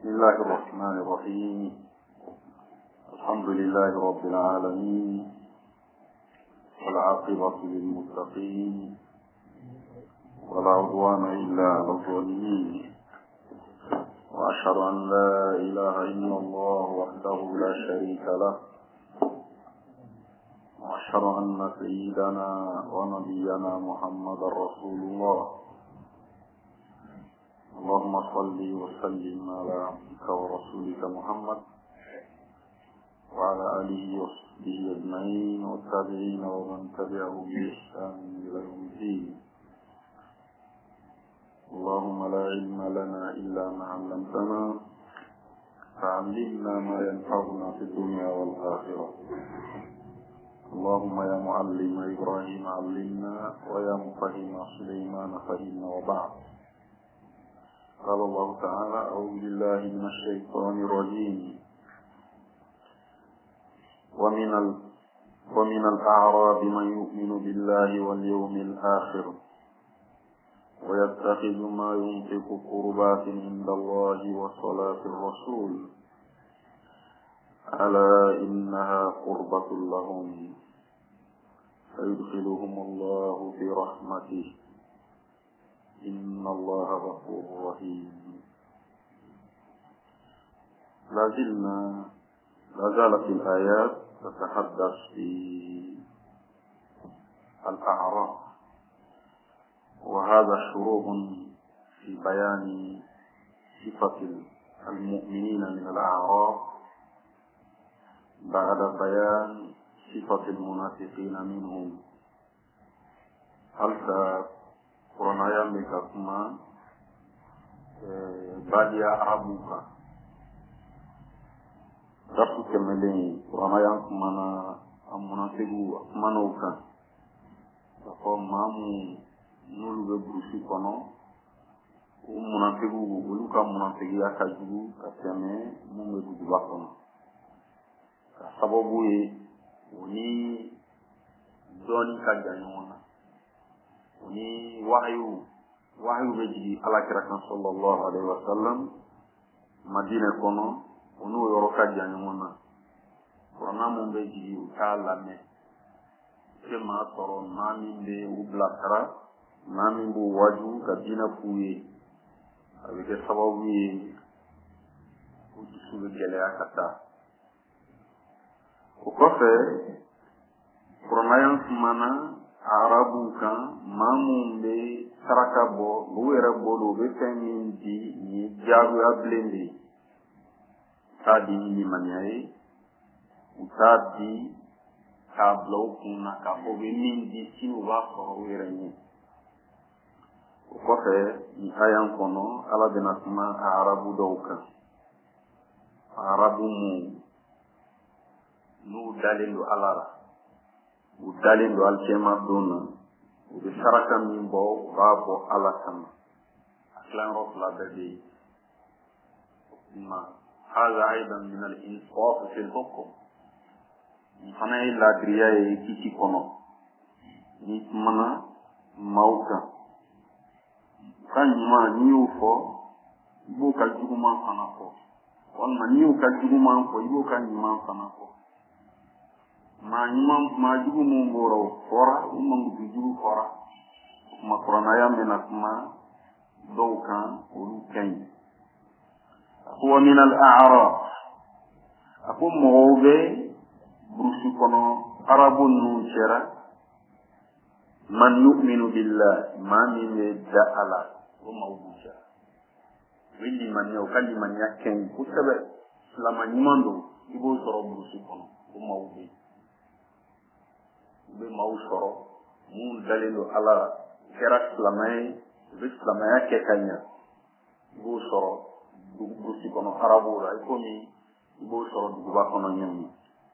بسم الله الرحمن الرحيم. الحمد لله رب العالمين، والعاقبة للمتقين، ولا عدوان إلا على الظالمين، وأشهد أن لا إله إلا الله وحده لا شريك له، وأشهد أن سيدنا ونبينا محمد رسول الله. اللهم صل وسلم على عبدك ورسولك محمد وعلى آله وصحبه أجمعين والتابعين ومن تبعهم بإحسان إلى يوم الدين. اللهم لا علم لنا إلا ما علمتنا، فعلمنا ما ينفعنا في الدنيا والآخرة. اللهم يا معلم إبراهيم علمنا، ويا مفهم سليمان فهمنا. وبعد، قال الله تعالى: أعوذ بالله من الشيطان الرجيم. ومن الأعراب من يؤمن بالله واليوم الآخر ويتخذ ما ينفق قربات عند الله وصلاة الرسول، ألا إنها قربة لهم فيدخلهم الله في رحمته، إن الله غفور رحيم. لا زالت الآيات تتحدث في الأعراف، وهذا شروط في بيان صفة المؤمنين من الأعراف بعد بيان صفة المنافقين منهم. هل Kurana ya meka kuma baadi ya arabuka rafu kemele Kurana ya kuma na amunafegu kuma na uka ko mamu nulu be brusi kono umunafegu uluka munafegi ya kajugu kaseme mungu dudu bakono sababu ni doni kajanyona ni wahyu be jigi alakira kan sallallahu alaihi wasallam madina kono onu yoro kajanya mona korona mo be jigi ukala me kema toro nami be ublakara nami bu waju kadina fuye avec sababu utisulu gele akata ukofe korona yang mana arabu kan mamumbe saraka bo luere bodo be femin di ni jabu ablende tadi ni manyai utadi kablo kuna ka obe min di sinu wa ko were ni ko fe ni ayan kono ala de nasma arabu doka arabu mu nu dalilu alara udalin do alkema dona ubi saraka min bo babo ala sama aslan rof la badi ma hada aidan min al-insaf fi al-hukm fana ila driya kiti kono ni mana mauka kan ma niu fo ibo ka juguma fana ko on ma niu ka juguma ko ibo ka nyima fana ko ma jugu mo ngoro fora mo jugu fora ma korona ya mena kuma dokan ulu ken huwa min al-a'raf akum mobe brusi kono arabun nun shera man yu'minu billah ma min da'ala wa mawduja windi man yo kandi man yakken kusabe lama nyimando ibo soro brusi kono ko mawbe be mawsoro mun dalilu ala kerak lamay be lamay ke kanya bu soro du ci kono arabu la ko mi bu soro du ba kono nyam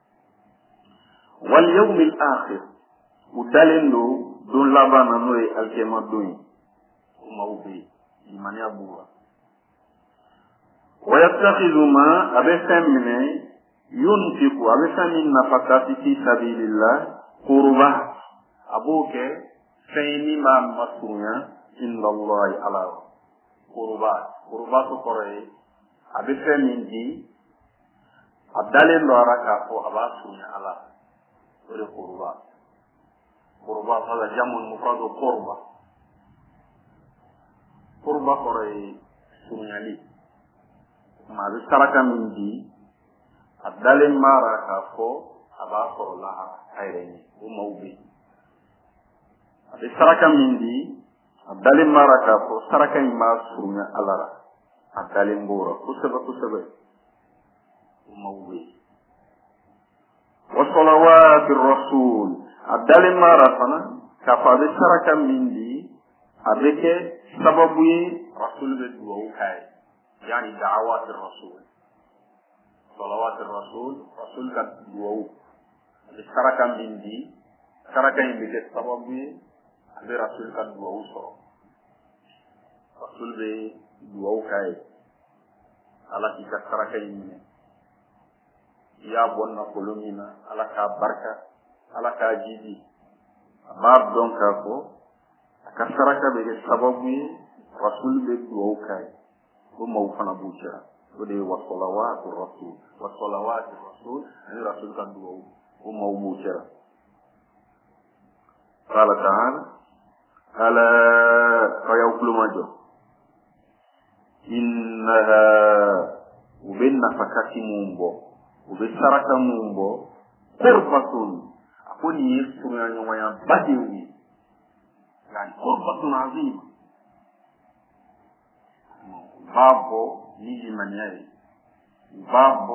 wal yawm al akhir udalilu dun labana noy al kema doy mawbi imani abuwa wa yattakhidhu ma abasamina yunfiqu abasamin nafaqati fi sabilillah qurba abuke fayni ma masunya inda Allah ala qurba to kore a bɛ fɛn min di a dalen don a la k'a fɔ a b'a surunya ala o de kuruba kuruba fala jamu mufradu kurba kurba kɔrɔ ye surunyali ma a bɛ saraka min di a dalen b'a la k'a fɔ a b'a sɔrɔ lahara a yɛrɛ ye o maaw bɛ yen a bɛ saraka min di a dalen b'a la k'a fɔ saraka in b'a surunya ala la a dalen b'o la kosɛbɛ kosɛbɛ o maaw bɛ yen wa salawati rasul a dalen b'a la fana k'a fɔ a bɛ saraka min di a bɛ kɛ sababu ye rasul bɛ dugawu k'a ye yani da'awati rasul salawati rasul rasul ka dugawu a bɛ saraka min di saraka in bɛ kɛ sababu ye a bɛ rasul ka dugawu sɔrɔ rasul bɛ dugawu k'a ye ala k'i ka saraka in minɛ i y'a bɔ nafolo min na ala k'a barika ala k'a jidi a b'a dɔn k'a fɔ a ka saraka bɛ kɛ sababu ye rasul bɛ dugawu k'a ye o maaw fana b'u cɛla o de ye wasalawatu rasul ani rasul ka dugawu o maaw b'u cɛla qala ta'ala ala ka y'aw kulomajɔ innaha u bɛ nafakati mun bɔ u bɛ saraka mun bɔ qurbatun a ko nin ye surunya ba de ye yani qurbatun azima u b'a bɔ ni limaniya ye u b'a bɔ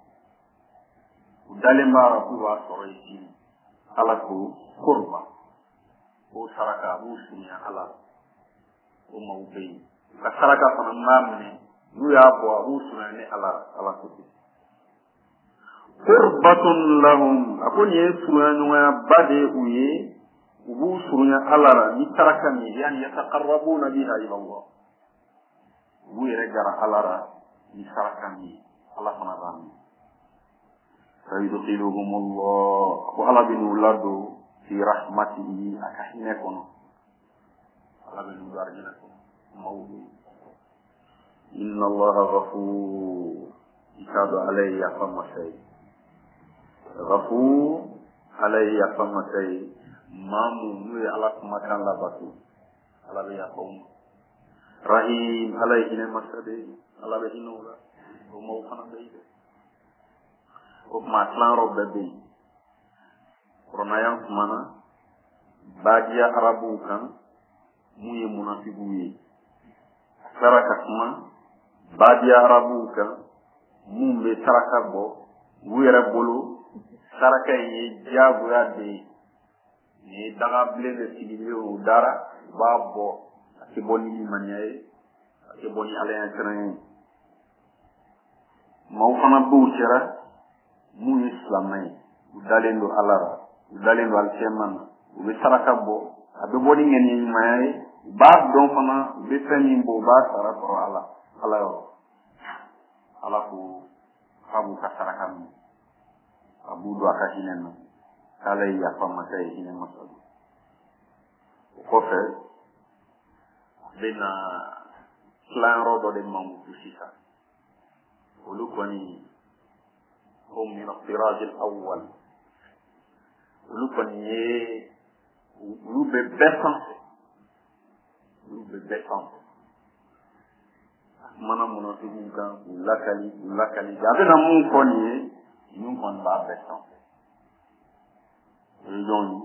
u dalen b'a la k'u b'a sɔrɔ ye sini ala ko qurba o saraka a b'u surunya ala o maaw bɛ yen ka saraka fana m'a minɛ n'u y'a bɔ a b'u surunya ni ala ko ten qurbatun lahum a ko nin ye surunya ba de ye u ye u b'u surunya ala la ni saraka min ye yani yataqarrabuna biha ila Allah u b'u yɛrɛ gara ala la ni saraka min ye ala fana b'a min sayudkhiluhum Allah a ko ala bɛ n'u ladon fi rahmatihi a ka hinɛ kɔnɔ ala bɛ n'u don arijinɛ kɔnɔ maaw bɛ yen inna allaha ghafur i k'a dɔn ala ye yafa masa ye ghafur ala ye yafa masa ye maa mun n'u ye ala kumakan labato ala bɛ yafa u ma rahim ala ye hinɛ masa de ye ala bɛ hinɛ u la o maaw fana bɛ yen o tuma tilanyɔrɔ bɛɛ bɛ yen kɔrɔnaya kumana baadiya arabuw kan mun ye munafigiw ye saraka kuma baadiya arabuw kan mun bɛ saraka bɔ u yɛrɛ bolo saraka in ye diyagoya de ye nin ye dagabilen de sigilen o dara u b'a bɔ a tɛ bɔ ni limaniya ye a tɛ bɔ ni ala ɲɛ siran ye maaw fana b'u cɛla mun ye silamɛ ye u dalen don ala la u dalen don alikiyama na u bɛ saraka bɔ a bɛ bɔ ni ŋaniya ɲumanya ye u b'a dɔn fana u bɛ fɛn min bɔ u b'a sara sɔrɔ ala yɔrɔ ala ko k'a b'u ka saraka minɛ a b'u don a ka hinɛ na k'ala ye yafa masa ye hinɛ masa don o kɔfɛ a bɛna tilanyɔrɔ dɔ de mankutu sisan olu kɔni hum min al-firaj al-awwal olu kɔni ye olu bɛ bɛɛ sanfɛ olu bɛ bɛɛ sanfɛ a kumana munafigiw kan k'u lakali a bɛna mun fɔ nin ye ninnu kɔni b'a bɛɛ sanfɛ o ye jɔn ye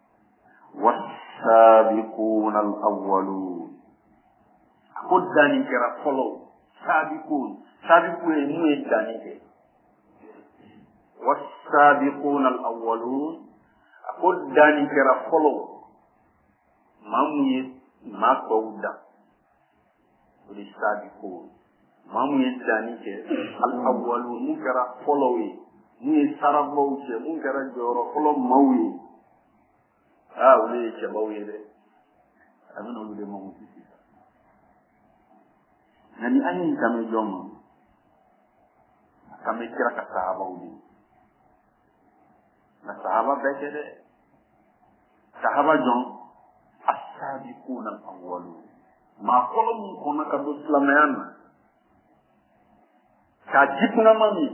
was-sabiquna al-awwalun a ko danni kɛra fɔlɔ sabiqun ye mun ye danni kɛ was-sabiquna al-awwalun a ko danni kɛra fɔlɔ maa mun ye maa tɔw dan o de sabiqun maa mun ye danni kɛ al-awwalun mun kɛra fɔlɔw ye mun ye sarabaw cɛ mun kɛra jɔyɔrɔ fɔlɔ maaw ye olu ye cɛbaw ye dɛ a bɛna olu de mankutu sisan nka ni an ye kan bɛ jɔn ma kan bɛ kira ka sahabaw de nka sahaba bɛɛ tɛ dɛ sahaba jɔn as-sabiquna al-awwalun maa fɔlɔ min kɔnna ka don silamɛya na ka jikuna mami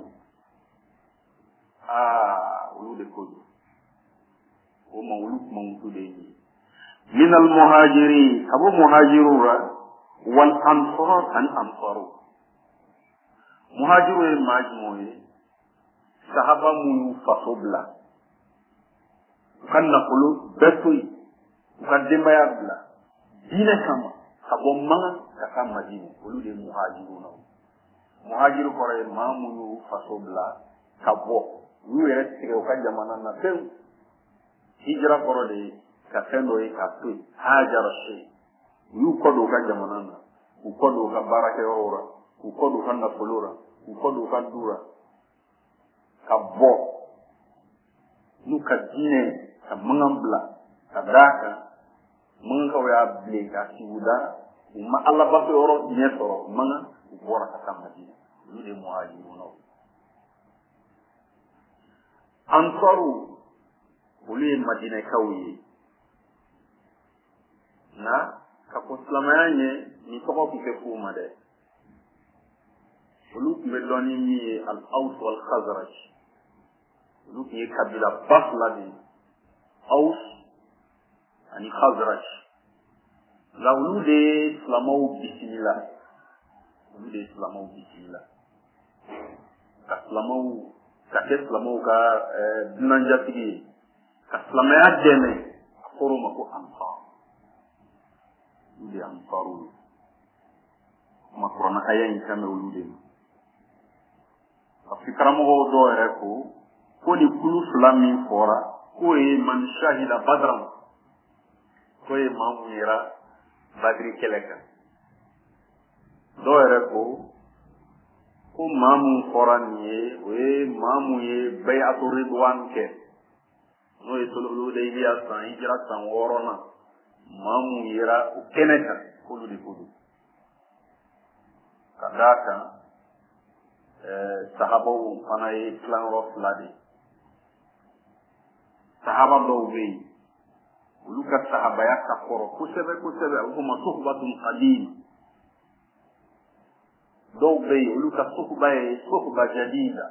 ulu de ko o ma ulu kuma mutu de ni min al muhajirin abu muhajirura wal ansar an ansaru muhajiru e majmo e sahaba mu fasobla kan na kulu betui kan dimaya bla dina kama abo manga ka madina ulu de muhajiru no muhajiru kore mamu fasobla kabo yu yere tike ka jamana na tem hijra koro de ka tendo e ka tu hajara shay yu ko do ka jamana na ku ko do ka barake ora ku ko do kan na kolora ku ko do kan dura kabo nu ka dine ka mangambla ka daka manga wa ble ka siuda ma Allah ba ko oro ne toro manga bora ka madina yu de muhajiru no ansaru uli madina kawi na ka ko slamayanye ni to ko ke kuma de ulu me doni mi al aus wal khazraj ulu ki kabila basla di aus ani khazraj la ulu de islamu bismillah ulu de islamu bismillah ka islamu ka islamu ka dinanja tigi ka islamaya deme akoro mako ansar ulu ansaru makrona kayen kame ulu de afikara mo do ere ko ni kulu flami fora ko e man shahida badran ko e mamira badri keleka do ere ko mamu fora ni we mamu ye bay'atu ridwan ke no e tolo de biya san hijra san worona mamu yira keneka kulu di kudu kadaka sahaba fana ye plan ro fladi sahaba do wi ulu ka sahaba ya ka koro kusebe ko ma suhbatum qadim do wi ulu ka suhba jadida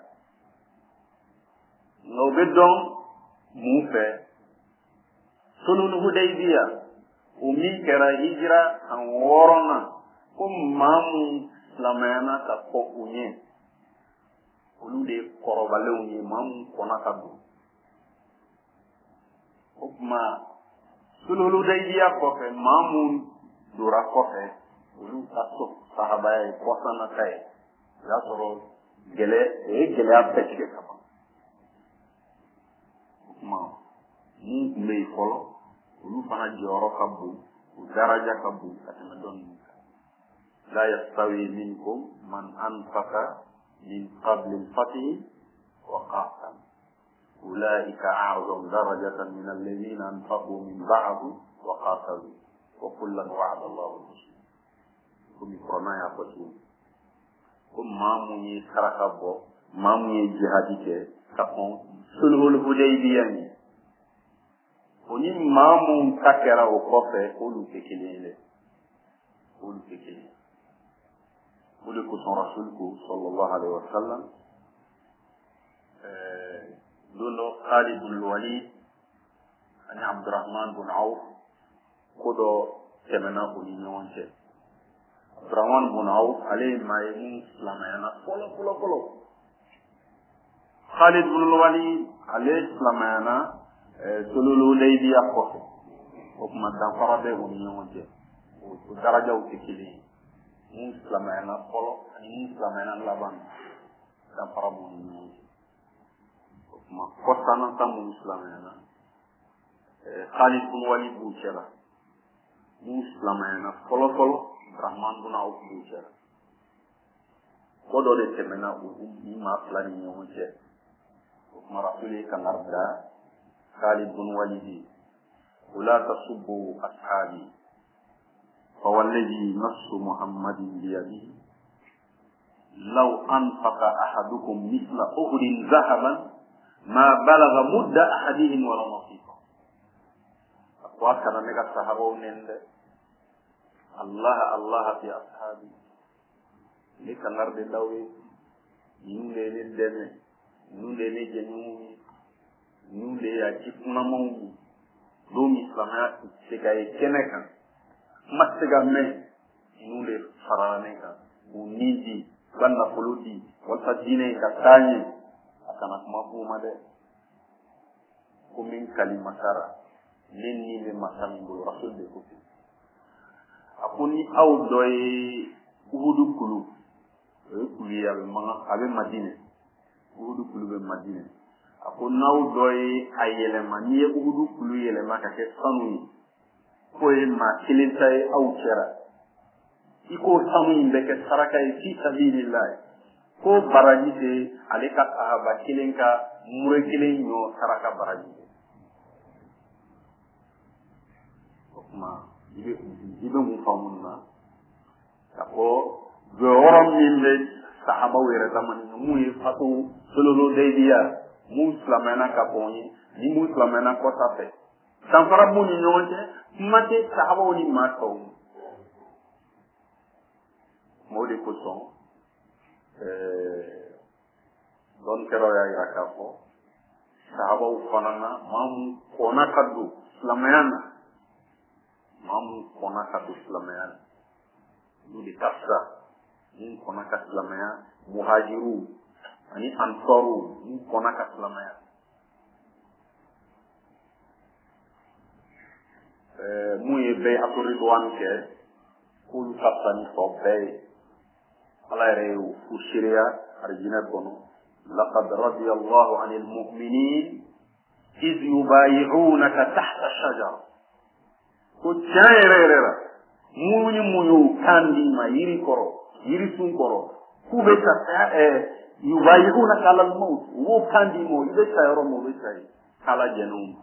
no bedon mufe sunun hudaybiya umi kera hijra an worona ko mamu lamana ka ko unye ulu de korobale unye mamu kona ka du okma sululu hudaybiya ko fe mamu dura ko fe ulu ka so sahaba e ko sana kai ya soro gele apetike kama okma ni me folo ulu fana joro kabu daraja kabu atama don la yastawi minkum man anfaqa min qabl al-fath wa qatal ulaika a'zamu darajatan min alladhina anfaqu min ba'd wa qatalu wa kullan wa'ada Allahu al-husna kumi pronaya ko kum mamu ni karakabo mamu ni jihadike kapon sulhul hudaybiyah oni mamu takera o kofe olu kekelele olu ko son rasul ko sallallahu alaihi wasallam lolo Khalid bin Walid ani Abdurrahman bin Auf kodo temena ko ni nyonche Abdurrahman bin Auf ale mayi islamana kolo Khalid bin Walid ale islamana tololo leydi yakko o kuma dan farabe ko ni nyonje o daraja o tikili muslimana polo ani muslimana laban dan farabu ni nyonje o kuma kostana tam muslimana Khalid bin Walid bu cera muslimana polo Rahman bin Auf bu cera ko do de temena o ma plani nyonje o kuma rasuli kan arda Khalid bin Walid ولا تصبوا أصحابي فوالذي نفس محمد بيده لو أنفق أحدكم مثل أحد ذهبا ما بلغ مد أحدهم ولا نصيفا وكان لك الصحابة الله في أصحابي لك الأرض اللوي nous les deme nous les jenu nous les ajifunamon do islamia segaye keneka masega men nous les faraneka unidi banda poludi wala dine katanye akana kuma kuma de kumin kalimatara lenni le masambo rasul de kofi akuni aw doy uhudu kulu kuliya be manga abe madine uhudu kulu be madine akuna aw doy ayelema ni uhudu kulu yelema ka ke sanu ko e ma kilintay aw kera iko sanu be ke saraka fi sabilillah ko baraji de aleka sahaba kilinka mure kilin yo saraka baraji ma ibe mu famunna ko gorom min sahaba wera zaman mu yi fatu sololo deydiya muslimana ka boni ni muslimana ko tafe san fara mu ni nyonte mate sahaba woni ma taw modi ko son don kero ya iraka ko sahaba ufanana mamu kona kadu islamana mamu kona kadu islamana ni tafsa ni kona kadu islamana muhajiru ani ansaru ni kona kadu islamana mu yebe atoridwan ke kulu tafsa ni sobe ala rew fushiriya arjina kono laqad radiyallahu anil mu'minin iz yubay'unaka tahta ash-shajar ko jayrera muni muyu kandi ma yiri koro yiri sun koro kube ta yubay'unaka ala al-maut wo kandi mo ibe sayro mo be say kala janum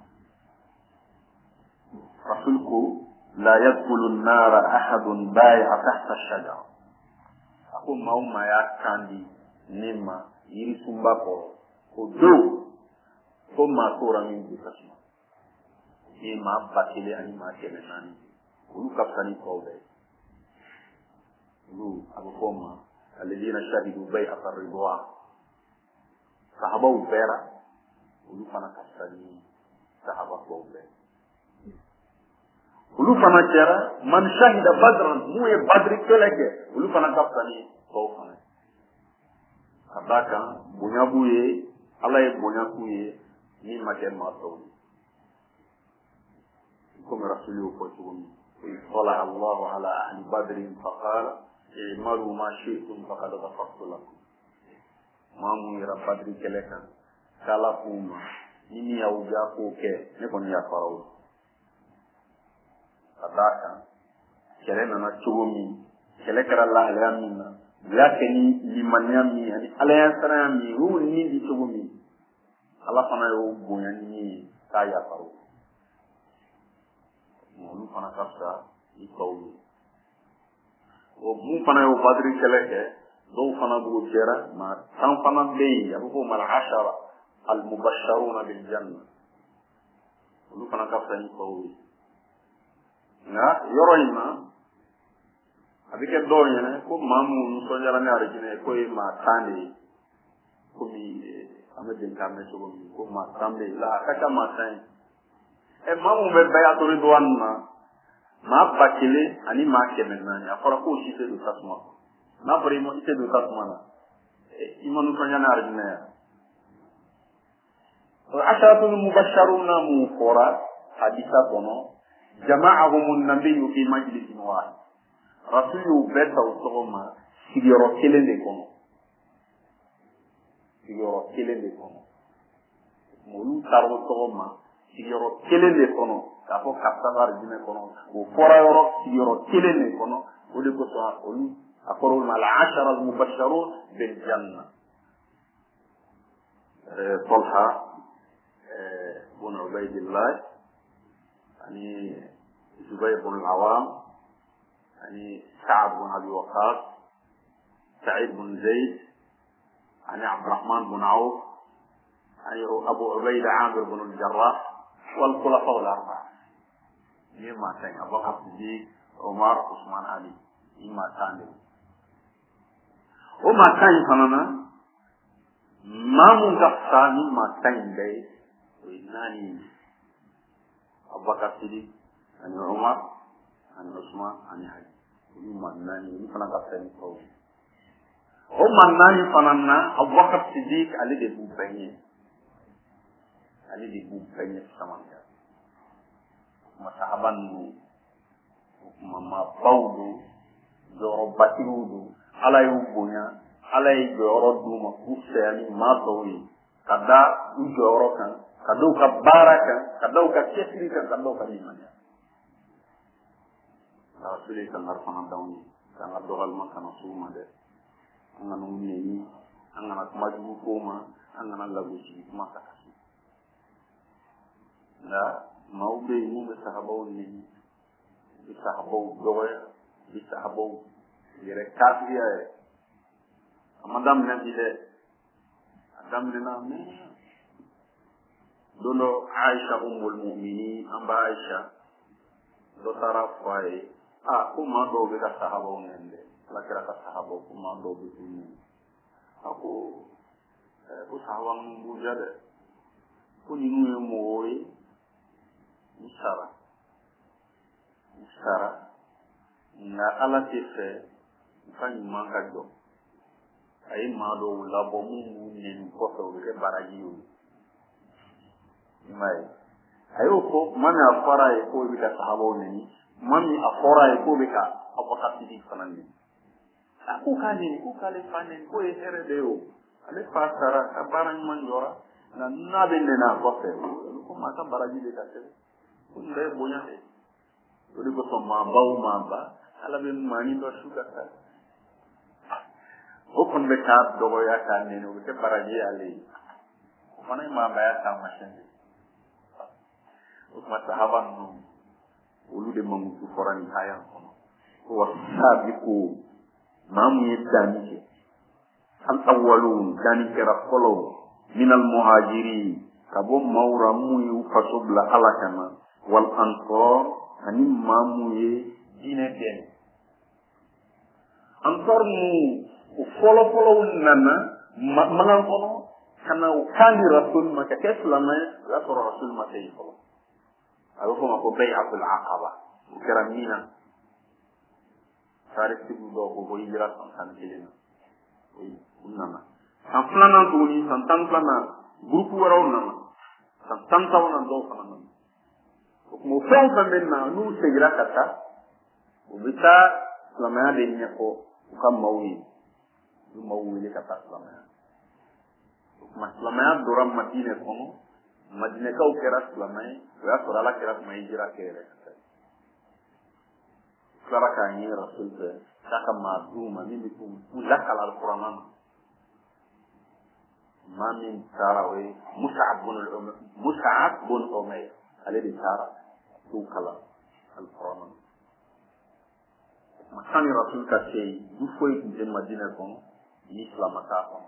rasulku la yadkhulu an-nara ahadun bay'a tahta ash-shajar ako mauma ya kandi nima yiri sumba ko do ko ma tora min dikasma ni ma batile ani ma kele nani ulu kaptani ko be ulu abu koma alladhina shahidu bai'at ar-ridwan sahaba ubera ulu fana kaptani sahaba ko be ulu fana jara man shahida badran muye badri keleke ulu fana kaptani ko fana abaka bunyabuye Allah ye bunyakuye ni maken ma taw comme rasulu ko tumi qala Allah ala ahli badr fa qala i'malu ma shi'tum faqad ghafartu lakum mamu ira badri keleka kala kuma nini ya uja ko ke ne kon ya faraw abaka kelena na tumi kelekara Allah alaminna yakeni limanyami yani alayansanami hu ni di tugumi ala fana yo bonyani saya paru mo fana kapsa ikawu o mu fana yo badri keleke do fana bu jera ma tan fana be abu mal ashara al mubashsharuna bil janna lu fana kapsa ikawu na yoroina abike doñene ko mamu so jara ne arjine ko e ma tande ko mi ameden kamé so ko ma tambe la kaka ma tan e mamu be bayato ridwan ma bakile ani ma kemenna ya fara ko ci do tasma na bari mo ite do tasma na imanu so jara arjine asharatul mubashsharuna mu fora haditha kono jama'ahum an-nabiyyu fi majlisin wahid rasulu beta usoma sigiro kelende kono molu taro usoma sigiro kelende kono kapo kaptabar dine kono o fora yoro sigiro kelende kono odi ko so olu akoro mal ashara al mubashsharun bil janna talha bun ubaydillah ani zubayr bun al-awam يعني سعد بن أبي وقاص سعيد بن زيد يعني عبد الرحمن بن عوف يعني أبو عبيدة عامر بن الجراح والخلفاء الأربعة يما تاني أبو بكر الصديق عمر عثمان علي يما تاني وما تاني فنانا mamu gafsa ni matain dai nani Abubakar Siddiq ani Umar ani Usman ani Ali ni manani ni fana gafsa ni ko o manani fanana Abubakar Siddiq ali de bu penye sama ya masahaban nu mama bawdu joro batirudu ala yu bonya ala yi joro duma kusani masowi kada u joro kan kada ka baraka kada ka kesiri kan kada ka limanya rasulullah sallallahu alaihi wasallam kan dogal makana suma de ngana ni ngana maju koma ngana lagu ci maka la mawbe mu be sahabaw ni bi sahabaw doya bi sahabaw yere kafiya amadam na bile adam na me dolo Aisha ummul mu'minin amba Aisha do tarafai kuma do be sahabaw nende la kira ka sahabaw kuma do be ni aku sahabaw mu jade ko ni mu moy Usara na ala tefe fanyi manga jo ay malo labo mu ni ko so ke baraji yo mai ayo ko mana afara ko bi ka sahabo ni mami afara ko bi ka abakati di fanani aku kale fanen ko e here de yo ale pasara kabaran manjora na nabende na ko fe ko mata baraji de ka se kunde bonya de odi ko ma ba ala be mani do suka ta o kon be ta do ya ta ne no be baraji ale ko fana ma ba ya ta mashin o ma sahaban no olu de mamu su forani haya ko wasabiqu mamu yedani ke al awwalun dani kera kolo min al muhajirin kabo mawra mu yu fasubla alakana wal ansar ani mamu ye dine den ansar mu folo nana mangan kono kana ukandi rasul ma ka keslama rasul ma tay folo ayo ko ko bay'atul aqaba karamina tarikh du do ko hijra san kelena nana san plana doni san tan plana grupu waraw nana san tan tawna do kana mo fawta menna nu segira kata ubita lamaya de nyako kam mawi le kata lamaya lamaya doram madine kono madine ka ukera lamaya ya sorala kera mai jira kere klara ka ni rasul be saka maduma ni bitu ulakal alquran ma min tarawi mus'ab bin umayr alladhi tara tukala alquran makani rasul ka sei du foi de madina kon islam ka kon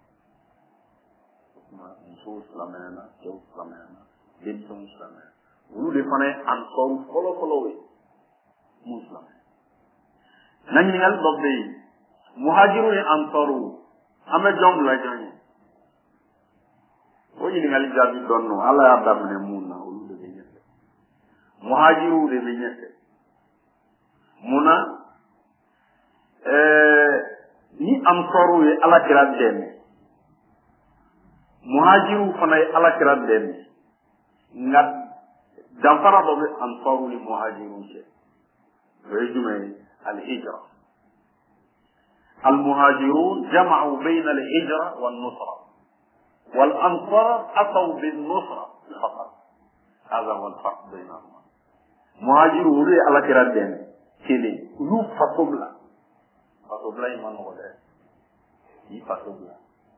ma so islamana so islamana benton islamana ulu de fane an kolo we muslim nani ngal dobbe muhajiru e ansaru ame jom la jani woni ngal jabi donno ala ya damne munna ulu de nyete muhajiru de nyete muna ni ansaru e ala kiran deme muhajiru fana e ala kiran deme ngat damfara do ansaru li muhajiru je ويجمع الهجرة المهاجرون جمعوا بين الهجرة والنصرة والأنصار أتوا بالنصرة فقط هذا هو الفرق بينهما مهاجرون على كرادين كلي يو فصبلا يمان غدا يفصبلا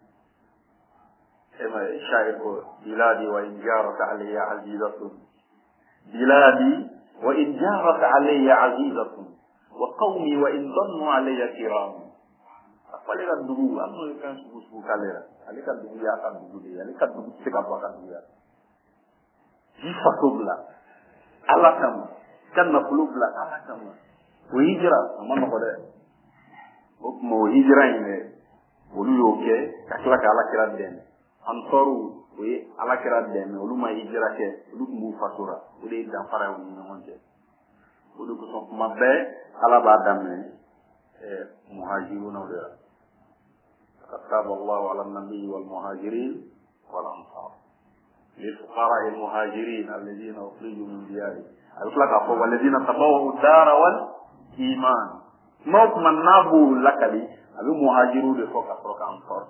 كما الشاعر بلادي وإن جارت علي عزيزة بلادي وإن جارت علي عزيزة وقومي وإن ظنوا علي كرام فلك الدغو أنه يكون سبسبو كاليرا عليك الدغو يا كان دغو دي عليك الدغو تكابا كان دغو يا يفتوبلا على كما كان مقلوبلا على كما وهجرة أما نقول وكما وهجرة إنه olu y'o kɛ ka tila ka alakira dɛmɛ ansɔru o ye alakira dɛmɛ olu ma hijira kɛ olu tun b'u faso la o de ye danfara ye u ni ɲɔgɔn cɛ o de kosɔn kuma bɛɛ ala b'a daminɛ muhajiruna de la كتب الله على النبي والمهاجرين والأنصار للفقراء المهاجرين الذين أخرجوا من ديارهم أطلق والذين تبوأوا الدار والإيمان موت من نابو لك لي أبي مهاجرون لفوق أفرق أنصار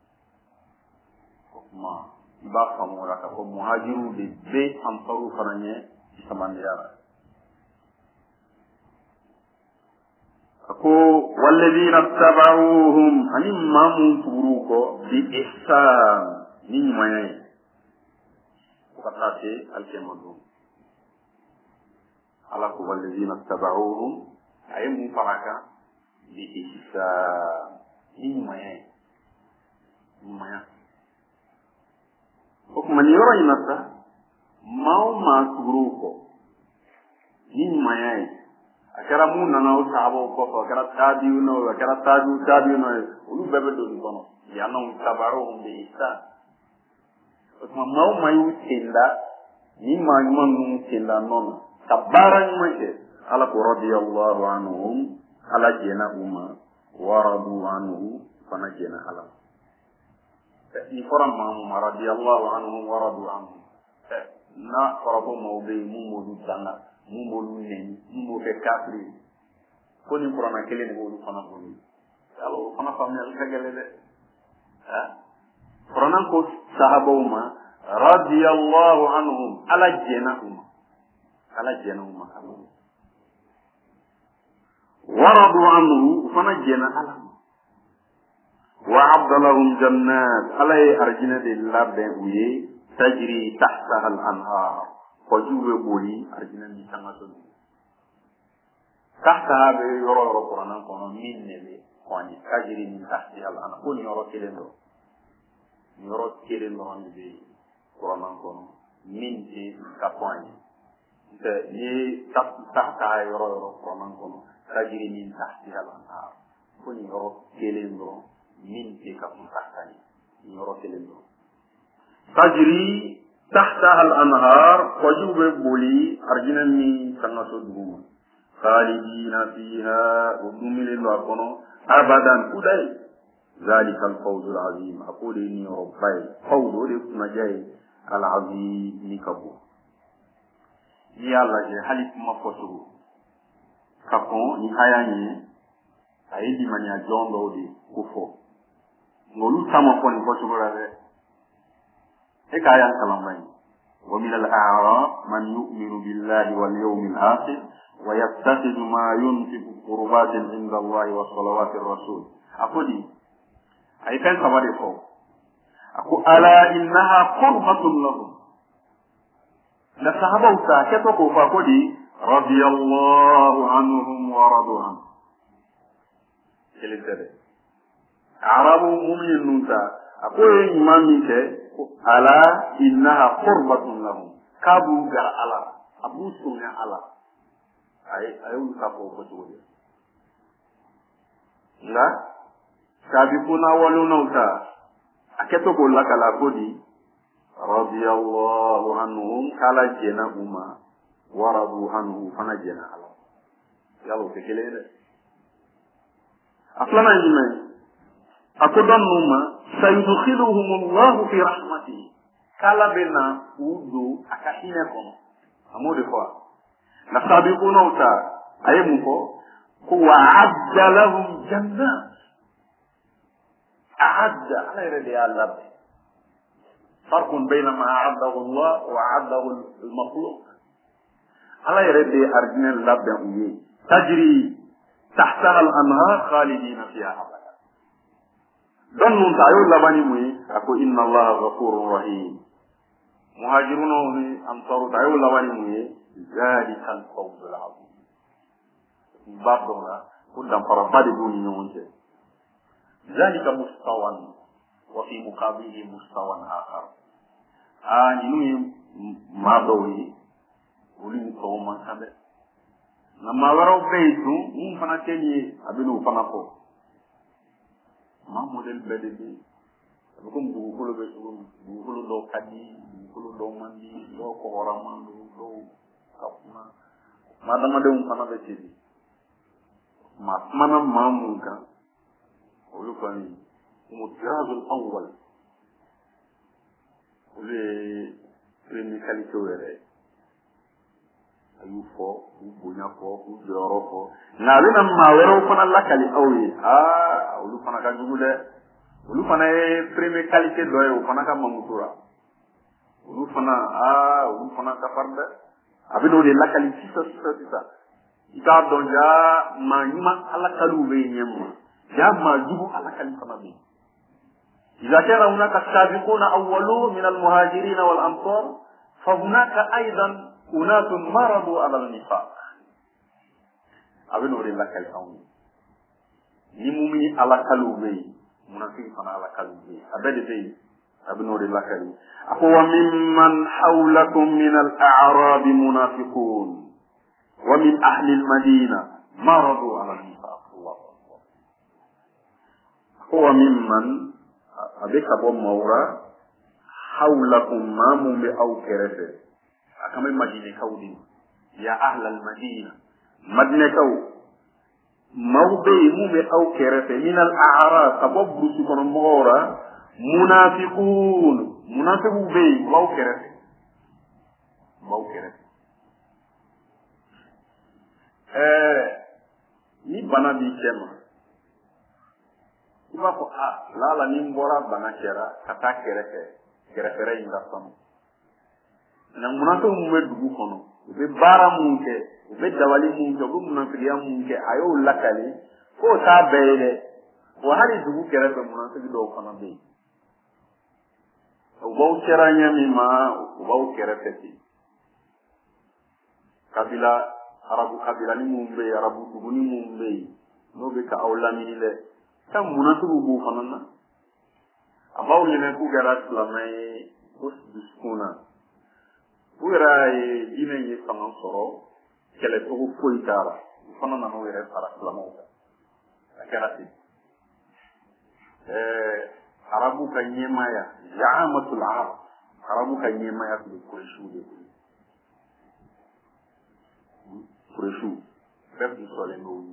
ما يبقى فمو لك مهاجرون لبي أنصاروا فرنية سمان ديارا ko walladina tabauhum ani mamun turuko bi ihsan ni moyen ko taate alkemadu ala ko walladina tabauhum ay mu faraka bi ihsan ni moyen ko man yoro inata mau ma turuko ni moyen akara mun nana o sahabo ko ko akara tabiuno akara tabiuno ulu bebe do kono ya non tabaro be isa o ma mau mayu tenda ni ma mun tenda non tabaran mate ala ko radiyallahu anhum ala jena umma wa radu anhu fana jena ala ni foram ma radiyallahu anhum wa radu anhu na farabo mawbe mun modu tanga mumolu ne mumo fe kafri ko ni qur'an kele ne wolu fana bolu allo fana famne al kagale de ha qur'an ko sahabuma radiyallahu anhum ala jenahum waradu anhu fana jena ala wa abdalahum jannat ala arjina de labbe uye tajri tahtaha al anhar fajube boli arjina ni sangato tahta be yoro qur'an kono min nebe kwani tajri min tahti al anhar ko yoro kelendo ni be qur'an kono min ti kapwani te ni tahta yoro qur'an kono tajri min tahti al anhar ko yoro kelendo min ti kapwani yoro kelendo tajri تحتها الأنهار وجوب بولي أرجنني سنغسو دوما خالدين فيها ودومي للوكونو أبدا كداي ذلك الفوز العظيم أقول إني ربي فوز ولكم جاي العظيم نكبو يا الله جي حالك مفوتو كفون نهاياني أيدي من يجون دودي كفو نولو سامفون فوتو برادة حكاية كلامي ومن الأعراب من يؤمن بالله واليوم الآخر ويتخذ ما ينفق قربات عند الله وصلوات الرسول أقول أي كان كما فوق أقول ألا إنها قربة لهم لصحابة ساكتوا فأقول رضي الله عنهم ورضوا عنه أعراب مؤمن نوتا أقول إمامك ala innaha qurbatun lahum kabu gar ala abu sunna ala ay kabu ko jodi la sabikuna waluna uta aketo ko la kala kodi radiyallahu anhum kala jena uma waradu anhu fana jena ala yalo tekelele aflana yime akodan numa sayudkhiluhum Allah fi rahmatihi kala bena udo akahine kono amode kwa nasabiquna uta ayemuko kuwa adda lahum jannat a'adda ala iradi Allah farqun bayna ma a'addahu Allah wa a'addahu al-makhluq ala iradi arjina labba uyi tajri tahta al-anhar khalidina fiha abada don nun tayo labani muyi ako inna allaha ghafurur rahim muhajiruna ni ansaru tayo labani muyi zalikal fawzul azim babdona kudam para badi buni nyonje zalika mustawan wa fi muqabilihi mustawan akhar ni madowi uli ko man sabe na mawaro beitu fana teni abinu fana ko ma modèle BDB comme dugukolo bɛ cogo min dugukolo dɔw ka di dugukolo dɔw man di dɔw kɔgɔraman don dɔw ka kuma maa adamadenw fana bɛ ten maa kumana maa mun kan olu kɔni mutirazul awwal olu ye premier qualité yɛrɛ a y'u fɔ k'u bonya fɔ k'u jɔyɔrɔ fɔ nka a bɛna maa wɛrɛw fana lakali aw ye olu fana ka jugu dɛ olu fana ye premier qualité dɔ ye o fana ka mamuso la olu fana ka farin dɛ a bɛ n'o de lakali sisan i k'a dɔn jaa maa ɲuman alakaliw bɛ yen ɲɛma jaa maa jugu alakali fana bɛ yen إذا كان هناك السابقون أولون من المهاجرين والأنصار فهناك أيضا أناس مرضوا على النفاق أبي نوري لك الأمر نمومي على كلوبي منافق فانا على كلوبي أبي بي أبي نوري لك أقوى ممن حولكم من الأعراب منافقون ومن أهل المدينة مرضوا على النفاق الله أكبر أقوى ممن avec abo mawra hawlakum ma mum bi aw kerefe akama madina kawdi ya ahla al madina madina kaw mawbe mum bi aw kerefe min al a'rab tabbu ci kono mawra munafiqun be waw kerefe ni bana bi tema iba ko lala ni mbora bana kera kata kere inga sono na munato mu dugu kono be bara munke be dawali munke bu munafiya munke ayo lakale ko ta beele ko hali dugu kere be munato do kono be o baw kera nyami ma o baw kere feti kabila ni mumbe arabu dugu ni mumbe no be ka awlamini le kan munatubu bu fanana abaw lene ku gara islamay ko diskuna ku gara dine yi fanan soro kele to ko itara fanana no yere para islamo akarati arabu kan yemaya ya'amatul arab arabu kan yemaya ko kureshu bebe sole no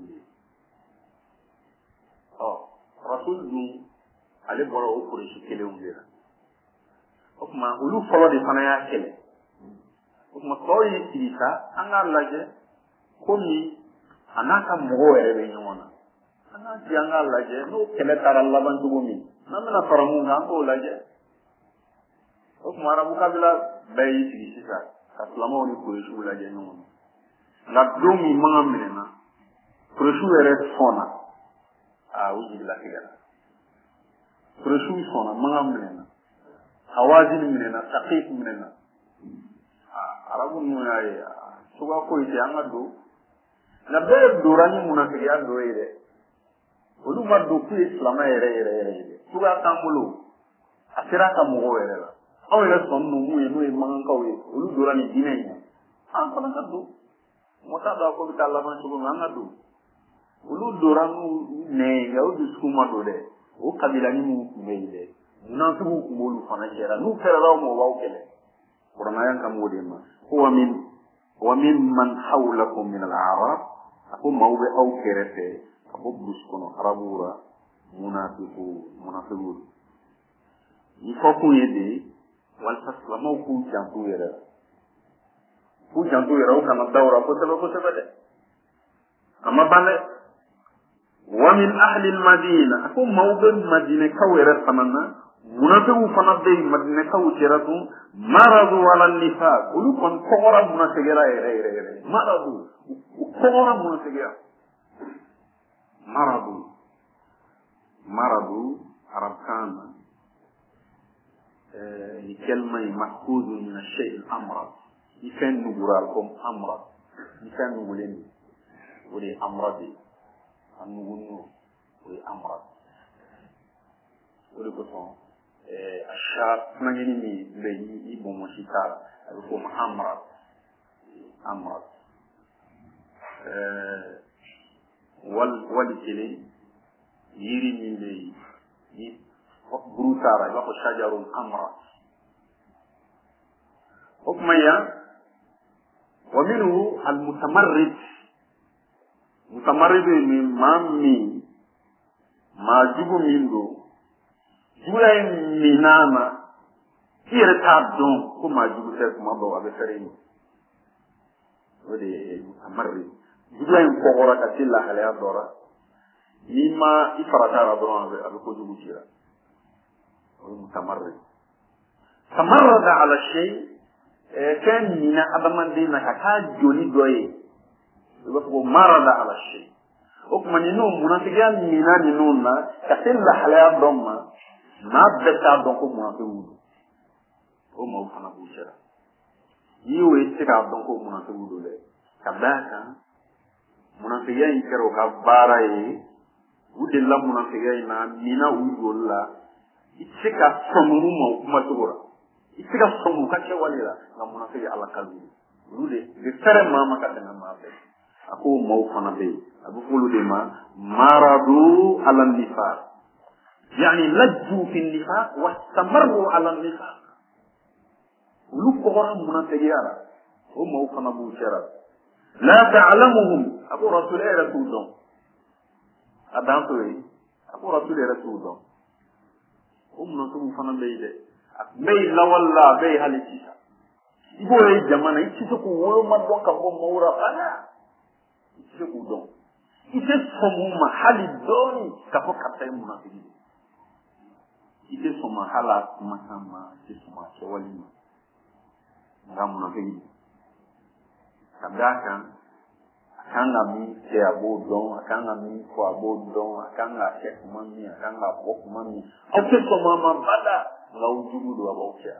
rasul dun ale bɔra o kureshi kelenw de la o tuma olu fɔlɔ de fana y'a kɛlɛ o tuma tɔw ye sigi sa an k'a lajɛ komi a n'a ka mɔgɔw yɛrɛ bɛ ɲɔgɔn na an k'a sigi an k'a lajɛ n'o kɛlɛ taara laban cogo min n'an bɛna fara mun kan an k'o lajɛ o tuma arabu kabila bɛɛ y'i sigi sisan ka silamɛw ni kureshiw lajɛ ɲɔgɔn na nka don min mankan minɛna kureshiw yɛrɛ sɔnna u jigila tigɛra kureshiw sɔnna mankan minɛna hawazin minɛna saqif minɛna arabu ninnu y'a ye cogoya foyi tɛ an ka don nka bɛɛ dora ni munafigiya dɔ ye dɛ olu ma don k'u ye silamɛ yɛrɛ ye cogoya t'an bolo a sera ka mɔgɔw yɛrɛ la anw yɛrɛ sɔn ninnu ye n'o ye mankankaw ye olu dora ni diinɛ in an fana ka don mɔgɔ t'a dɔn a ko bɛ taa laban cogo min an ka don olu dora n'u nɛɛ nka o dusukun ma don dɛ o kabilani minnu tun bɛ yen dɛ munafigiw tun b'olu fana cɛra n'u kɛlɛla o ma o b'aw kɛlɛ kuranaya kan b'o de ma ko wa min man hawlakum min al-a'rab a ko maaw bɛ aw kɛrɛfɛ ka bɔ burusi kɔnɔ arabuw la munafigiw ni fɔ kun ye de walasa silamɛw k'u janto yɛrɛ la u kana dawura kosɛbɛ dɛ a ma ban dɛ ومن أهل المدينة أكو موضع مدينة كويرة فنانا منافقوا فنا بي مدينة كويرة مرضوا على النفاق ولو كان كورا منافقرا مرضوا كورا منافقرا مرضوا عرب كان كلمة مأخوذ من الشيء الأمراض يكن نقولكم أمراض يكن نقولين ولي أمراضي النغنو والأمراض ولكن الشعب نجني بيني بمشيكا لكم أمراض والكلي يري من لي ni burutara ila ko shajarun amra hukmaya wa minhu al mutamarrid min mammi ma jubu mindo jura minama irta don ko ma jubu sai kuma ba wa be sare ni wode mutamarrid jura ko gora ka tilla hala dora nima ifarata radon abe ko jubu jira mutamarrid tamarrada ala shay kan mina abamandina ka joli doye ko marada ala shay okuma ninu munafiqan mina ninuna katilla halaya domma ma beta don ko munafiqu o ma ufana bushara yiwe tika don ko munafiqu le kabaka munafiqan kero ka baraye wude la munafiqan na mina ujolla itika somu ma kuma tugura itika somu ka ce walira na munafiqan ala kalbi wude de tere mama ka dana ma be ako mau fana be abu fulu de maradu ala nifaq yani lajju fi nifaq wa istamarru ala nifaq lu ko wara munafiqara o mau fana bu shara la ta'lamuhum abu rasul rasulun adan to yi abu rasul rasulun munafiqu fana be de be la walla be halisi ibo e jamana ichi ko wolo ma don ka bo mawra ana ite udon ite somuma hali doni kapo kapta munafiki ite soma hala masama ite soma chawali ngam munafiki kadaka akanga mi se abodon akanga mi ko abodon akanga se kumami akanga ko kumami ate soma mabada la ujudu do abaucha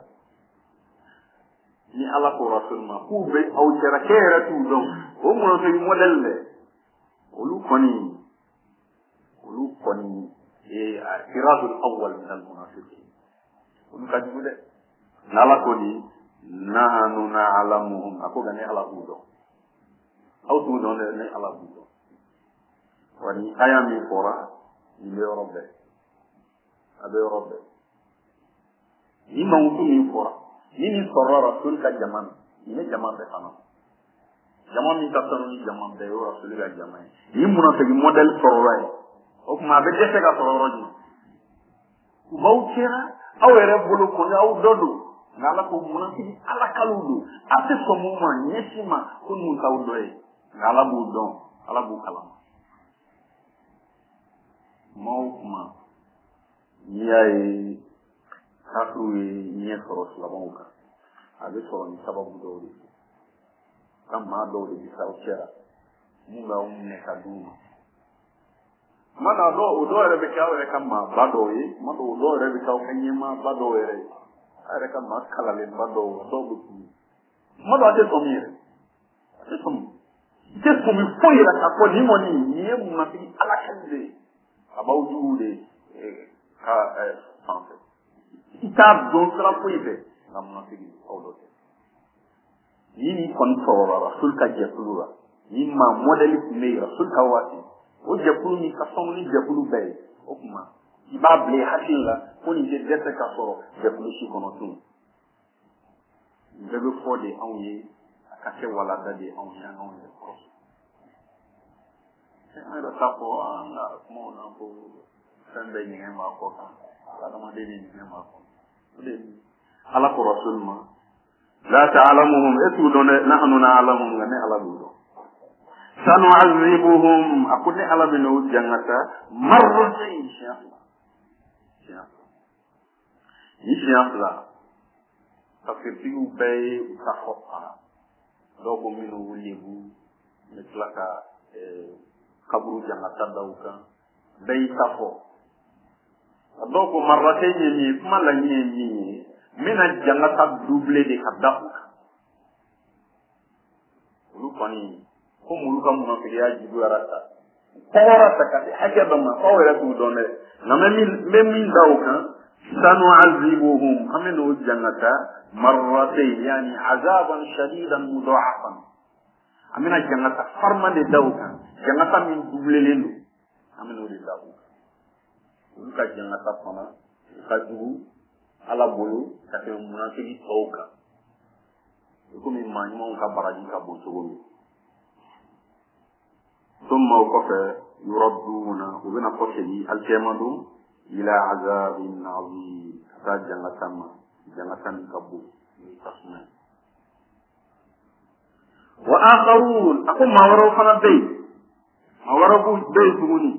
ni ala ko rasulma ku be au jara kera tu don o mo to model le olu koni al-firadul awwal min al-munafiqin olu ka jude nala koni nahnu na'lamuhum ako gane ala budo au tu don ne ala budo wani ayami fora ni robbe abe robbe ni mawtu ni fora ni sorra rasul ka jaman ni jaman be kana jaman mi tatano ni jaman be rasul ka jaman ni munafiqi model sorra o kuma be defe ka sorra ni mawtira awere bulu ko na awdodo ngala ko munafiqi ala kaludo ate so muma nyesima ko mun kawdoe ngala bu don ala bu kala mawkuma yayi hakuri nye soro slamonga abe soro ni sababu dori kama dori bisa uchera munga umne kaduma mana do udore be kawe kama badoyi mado udore be kawe kanyema badoyere are kama kalale bado do buku mado ate somire ate somi foi la kapo ni moni ni mu na fi alakande abawude ka sanse kitab don sera poibe namna tigi awdote yini kon soro rasul ka jefulura yimma modeli me rasul ka wati o jefulu ni ka son ni jefulu bay o kuma ibable hakilla ko ni je dete ka soro jefulu shi kono tun ndebe fode awye akase wala dade awye awye ko ana tapo anga mo na bo sande ni ma ko ka ala ma de ni ma ko ala ko rasul ma la ta'lamuhum etu don nahnu na'lamuhum ngane ala do sanu'azibuhum akune ala binu jangata marratayn inshallah tafsiru bay takhfa do ko minu wulibu mitlaka kabru jangata dawka bay tafo adoko marratayn ni mala ni mina jangata double de kadafuka lupani ko muluka mun fi ya jibu arata tawara takati hakaba ma tawara tu donne na min dawka sanu azibuhum aminu jangata marratayn yani azaban shadidan mudha'afan amina jangata farma de dawka jangata min double lendo aminu de dawka olu ka jangata fana ka jugu ala bolo ka tɛmɛ munafiki tɔw kan komi maa ɲumanw ka baraji ka bon cogo min ثم وقف يردون وبنا قصدي الكلمة إلى عذاب عظيم جنة كبو تصنع وآخرون أقول ما وروا فنا بيت ما وروا بيت مني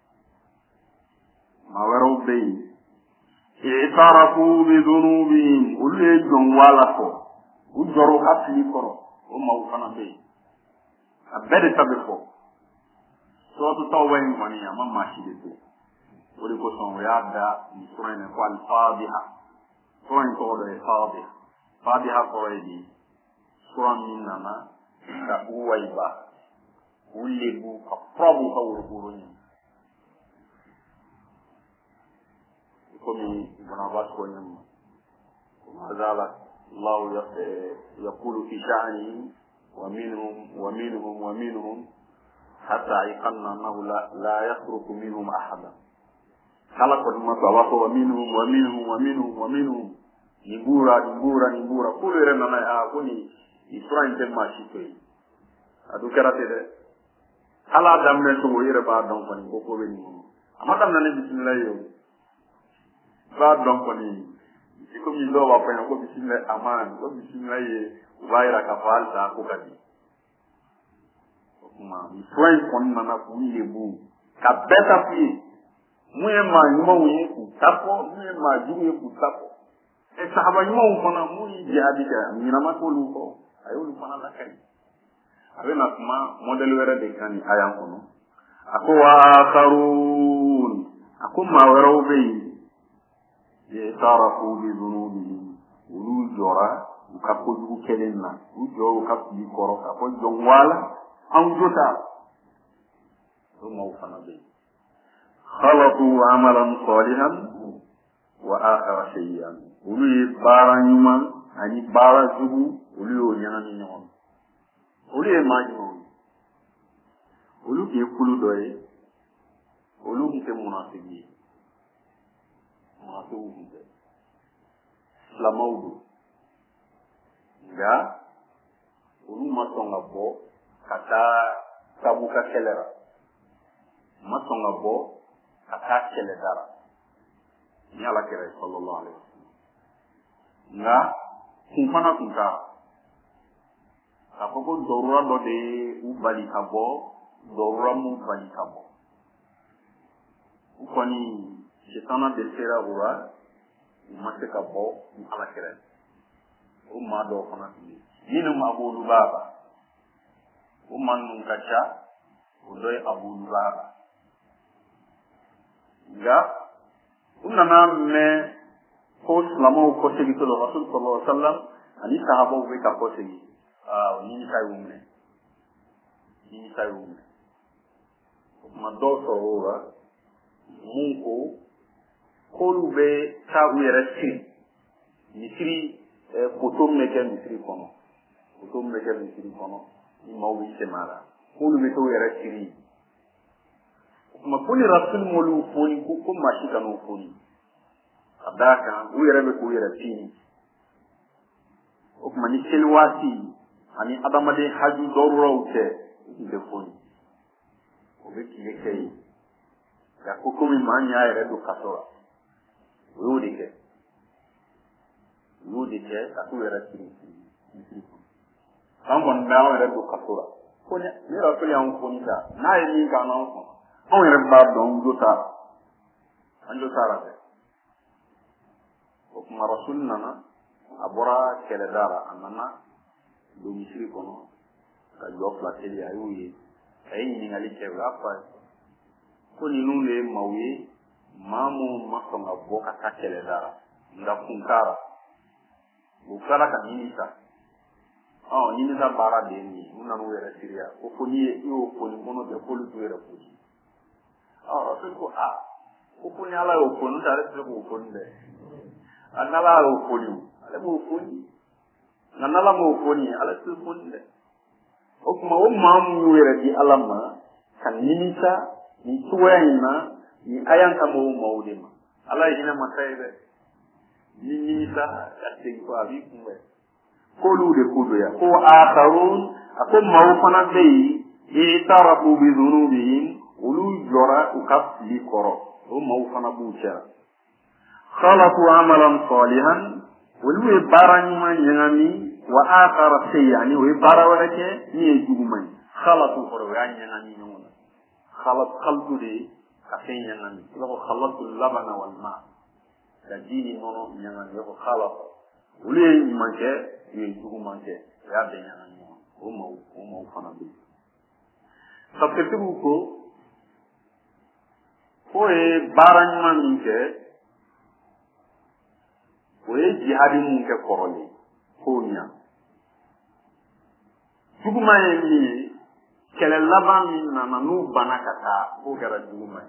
ما وروا بيت اعترفوا بذنوبهم ولي جنوالكو وجروا حفلي كرو وما وفنا بيت أبدا تبقوا Suatu tawain mani ya mama shiditu. Uli kosong yada ni sura ni kwa al-Fatiha. Sura ni kwa al-Fatiha. Fatiha kwa di sura minana ka uwaiba. Ulibu ka prabu ka uruguruni. Kumi banabas kwa nyama. Mazala Allah yakulu fi sha'ani wa minhum حتى أيقنا أنه لا يترك منهم أحدا خلق المصابات ومنهم نبورا كل رمنا أكوني إسرائيل تما شيء أدو كراتي هلا دمنا سوى يربا دون فني كوكو بني أما دمنا بسم الله يوم بعد دون فني يكون يلو وابين كو بسم الله أمان كو بسم الله يوايرا كفال تاكو كدي Israel kɔnɔna na k'u lebu ka bɛɛ ta f'i ye mun ye maa ɲumanw ye k'u ta fɔ mun ye maa jugu ye k'u ta fɔ sahaba ɲumanw fana mun ye jihadi kɛ ɲinama t'olu kɔ a y'olu fana lakari a bɛna kuma mɔdɛli wɛrɛ de kan nin aya kɔnɔ a ko waakarun a ko maa wɛrɛw bɛ yen yatarafu bi dhunubihim olu jɔra u ka kojugu kɛlen na u jɔra u ka fili kɔrɔ ka fɔ jɔn wala أنجتا ثم وفنا به خلطوا عملا صالحا وآخر شيئا ولي بارا يوما أني بارا جبو ولي ينامي نيوم ولي ما جنون ولي كيقولوا دوي ولي كي منافقين منافقون سلامودو يا ولي ما تنغبو kata tabuka kelera masonga bo kata keledara ni ala kere sallallahu alaihi wasallam nga kumfana kunka akoko dorura do de ubali kabo dorura mu bali kabo ukoni shetana de sera ura umate kabo ala kere umma do fana ni no mabulu baba Uman kaca udoy Abu Lubaba nga unana me ko islamo ko segi to Rasul sallallahu alaihi wasallam ani sahaba be ka ko segi ni kai umne ma do so ora munko ko lube ta uyere si misiri potom meke misiri kono mawwi semara kulu be to yara siri kuma kuni rasul molu foni ko mashika no foni adaka u yara be ko yara tini o kuma ni selwati ani adamade haju dorura ute be foni o be ki yake ya ko komi manya yara do kasora o de ke aku yara siri an kɔni bɛ anw yɛrɛ don kaso la ko ne yɛrɛ fɛn y'anw foni ta n'a ye min k'an n'anw kɔnɔ anw yɛrɛ b'a dɔn jo t'a la an jo t'a la dɛ o kuma rasul nana a bɔra kɛlɛda la a nana don misiri kɔnɔ ka jɔ fila teli a y'o ye a ye ɲininkali kɛ o y'a fɔ a ye ko ninnu de ye maaw ye maa minnu ma sɔn ka bɔ ka taa kɛlɛda la nka kun t'a la o tilala ka ɲini ta ɲini ta baara de ye nin ye u nana u yɛrɛ siriya ko fo n'i ye i y'o foni kɔnɔ bɛɛ k'olu t'u yɛrɛ foni rasul ko ko fo ni ala y'o foni n'o tɛ ale tɛ se k'o foni dɛ n'ala y'o foni ale b'o foni nka n'ala m'o foni ale tɛ foni dɛ o tuma o maa minnu y'u yɛrɛ di ala ma ka nimisa nin cogoya in na ni ayan kamo mawdima ala hina masaybe ni sa ate ko abi kumbe ko lude ko do ya ko akharun akum mawfana bay itarafu bi dhunubihim ulu jora ukaf li koro o mawfana bucha khalatu amalan salihan wulu barani man yangami wa akhara sayani we barawake ni jugumay khalatu koro ya yangami nyona khalatu de kafen yangami lo khalatu labana wal ma da dini nono yangami lo khalatu wulu manke ni jugumanke ya de yangami o mawfana bi sabtetu ko e baranyuma minke o e jihadi munke korole ko nya juguma e ni kele laban min na nu banakata ko gara juguma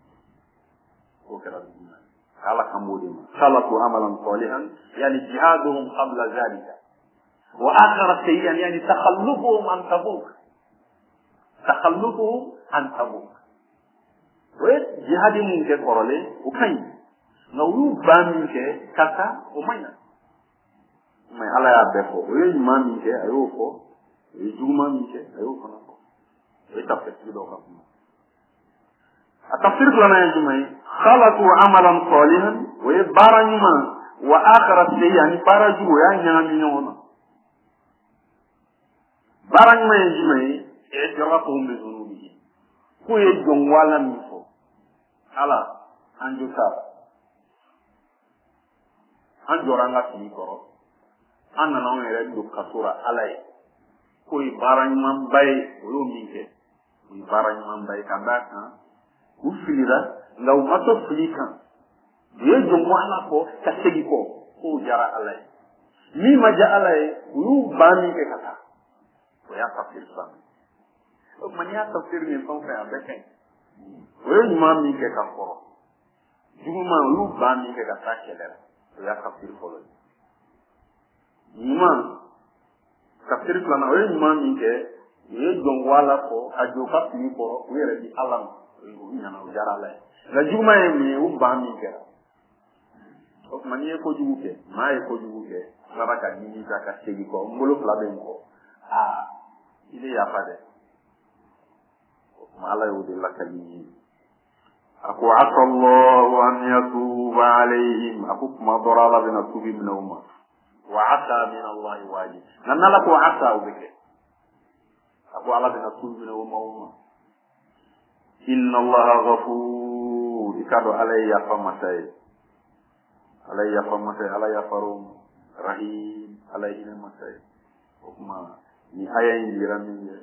ala kamodi salatu amalan salihan yani jihaduhum qabla zalika wa akhara sayyan yani takhallufuhum an tabuk we jihadi mun ke korole o kay na wu bamin ke kata o mayna may ala ya befo we mamin ke ayo ko we juma min ke ayo ko na ko we tafsir do ka atafsir plana ya jumay khalatu amalan salihan we baranyuma wa akhara sayyan baraju ya nyami nyona baranyuma ya jumay e jaratum bi dhunubi ko ye jongwala mi fo ala anjuta anjoranga tini koro anna na ngere do kasura alay ko i barany man bay o minke i barany man bay kanda kan u filira law mato filikan ye jongwala ko kasegi ko jara alay mi maja alay u bani ke kata ko ya tafsir sa mania tafsir ni son fait avec we mami ke ka koro juma lu bami ke ka takele ya tafsir folo man tafsir plana we mami ke ye jongwala ko ajoka ni koro we re di alam nyana jara la juma e mi u bami ke o mania ko juke mai ko juke baraka ni ka segi ko mbolo flaben ko ile ya pade ما لا يودي لك لي أكو عسى الله أن يتوب عليهم أكو ما ضرر بنا توب منهم وعسى من الله واجب نحن لك عسى بك أكو على بنا توب منهم إن الله غفور إكادو علي فمتي علي فروم رحيم علي نمتي وكما ni aya indirami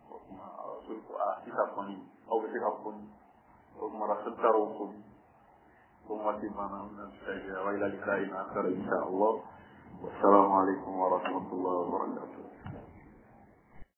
kita poni au kita poni au merasa terukun kumati mana saya wa ila likai akhir insyaallah wassalamualaikum warahmatullahi wabarakatuh